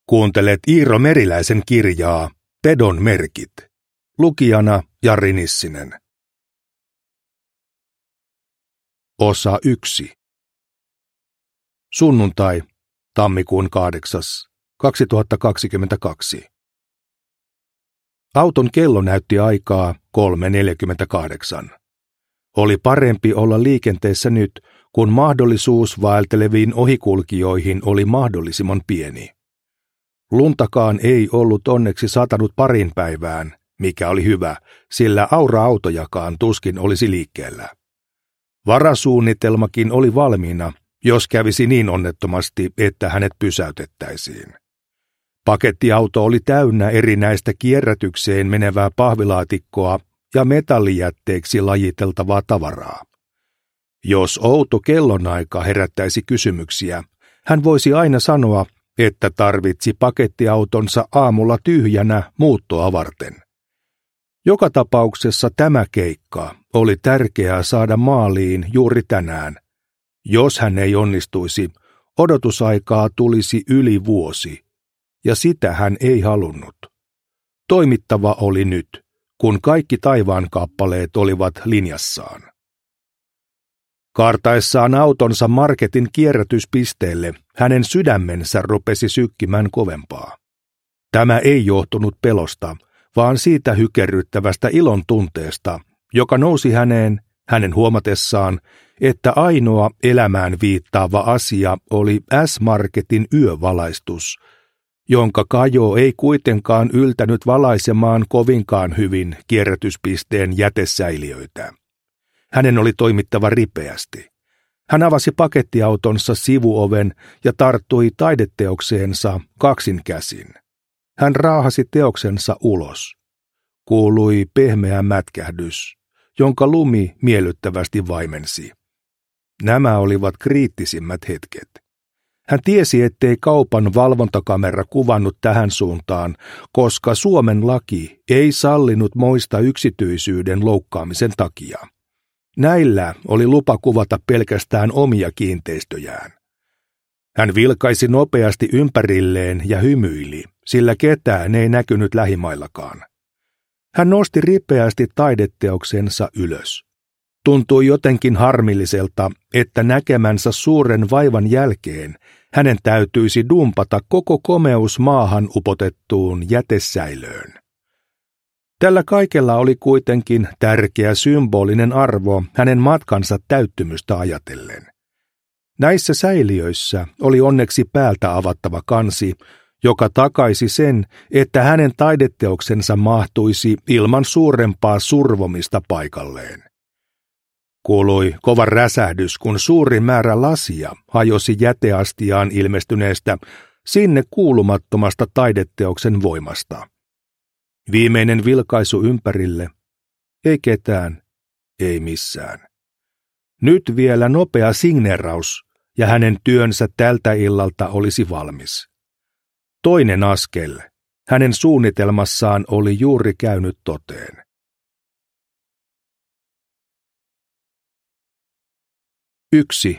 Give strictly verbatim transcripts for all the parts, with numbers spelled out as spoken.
Kuuntelet Iiro Meriläisen kirjaa Pedon merkit. Lukijana Jari Nissinen. Osa yksi. Sunnuntai, tammikuun kahdeksas, kaksituhattakaksikymmentäkaksi. Auton kello näytti aikaa kolme neljäkymmentäkahdeksan. Oli parempi olla liikenteessä nyt, kun mahdollisuus vaelteleviin ohikulkijoihin oli mahdollisimman pieni. Luntakaan ei ollut onneksi satanut parin päivään, mikä oli hyvä, sillä aura-autojakaan tuskin olisi liikkeellä. Varasuunnitelmakin oli valmiina, jos kävisi niin onnettomasti, että hänet pysäytettäisiin. Pakettiauto oli täynnä erinäistä kierrätykseen menevää pahvilaatikkoa ja metallijätteeksi lajiteltavaa tavaraa. Jos outo kellonaika herättäisi kysymyksiä, hän voisi aina sanoa, että tarvitsi pakettiautonsa aamulla tyhjänä muuttoa varten. Joka tapauksessa tämä keikka oli tärkeää saada maaliin juuri tänään. Jos hän ei onnistuisi, odotusaikaa tulisi yli vuosi, ja sitä hän ei halunnut. Toimittava oli nyt, kun kaikki taivaan kappaleet olivat linjassaan. Kaartaessaan autonsa marketin kierrätyspisteelle, hänen sydämensä rupesi sykkimään kovempaa. Tämä ei johtunut pelosta, vaan siitä hykerryttävästä ilon tunteesta, joka nousi häneen, hänen huomatessaan, että ainoa elämään viittaava asia oli S-Marketin yövalaistus, jonka kajo ei kuitenkaan yltänyt valaisemaan kovinkaan hyvin kierrätyspisteen jätesäiliöitä. Hänen oli toimittava ripeästi. Hän avasi pakettiautonsa sivuoven ja tarttui taideteokseensa kaksin käsin. Hän raahasi teoksensa ulos. Kuului pehmeä mätkähdys, jonka lumi miellyttävästi vaimensi. Nämä olivat kriittisimmät hetket. Hän tiesi, ettei kaupan valvontakamera kuvannut tähän suuntaan, koska Suomen laki ei sallinut moista yksityisyyden loukkaamisen takia. Näillä oli lupa kuvata pelkästään omia kiinteistöjään. Hän vilkaisi nopeasti ympärilleen ja hymyili, sillä ketään ei näkynyt lähimaillakaan. Hän nosti ripeästi taideteoksensa ylös. Tuntui jotenkin harmilliselta, että näkemänsä suuren vaivan jälkeen hänen täytyisi dumpata koko komeus maahan upotettuun jätesäilöön. Tällä kaikella oli kuitenkin tärkeä symbolinen arvo hänen matkansa täyttymystä ajatellen. Näissä säiliöissä oli onneksi päältä avattava kansi, joka takaisi sen, että hänen taideteoksensa mahtuisi ilman suurempaa survomista paikalleen. Kuului kova räsähdys, kun suuri määrä lasia hajosi jäteastiaan ilmestyneestä sinne kuulumattomasta taideteoksen voimasta. Viimeinen vilkaisu ympärille. Ei ketään, ei missään. Nyt vielä nopea signeeraus, ja hänen työnsä tältä illalta olisi valmis. Toinen askel. Hänen suunnitelmassaan oli juuri käynyt toteen. Yksi.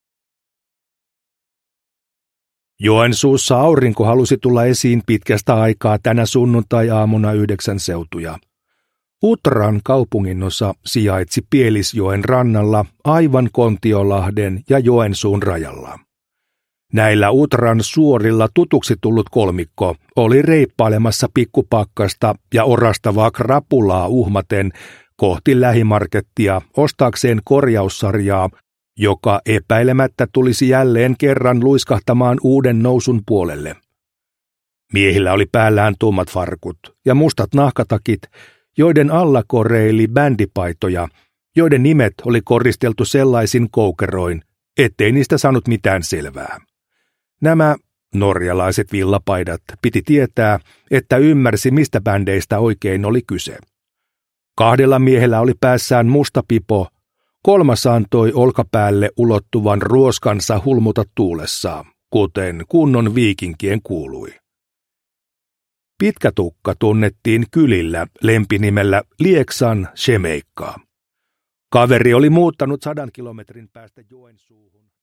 Joensuussa aurinko halusi tulla esiin pitkästä aikaa tänä sunnuntai-aamuna yhdeksän seutuja. Utran kaupunginosa sijaitsi Pielisjoen rannalla aivan Kontiolahden ja Joensuun rajalla. Näillä Utran suorilla tutuksi tullut kolmikko oli reippailemassa pikkupakkasta ja orastavaa krapulaa uhmaten kohti lähimarkettia ostaakseen korjaussarjaa, joka epäilemättä tulisi jälleen kerran luiskahtamaan uuden nousun puolelle. Miehillä oli päällään tummat farkut ja mustat nahkatakit, joiden alla koreili bändipaitoja, joiden nimet oli koristeltu sellaisin koukeroin, ettei niistä saanut mitään selvää. Nämä norjalaiset villapaidat piti tietää, että ymmärsi, mistä bändeistä oikein oli kyse. Kahdella miehellä oli päässään musta pipo, kolmas antoi olkapäälle ulottuvan ruoskansa hulmuta tuulessa, kuten kunnon viikinkien kuului. Pitkä tukka tunnettiin kylillä lempinimellä Lieksan Shemeikka. Kaveri oli muuttanut sadan kilometrin päästä Joensuuhun.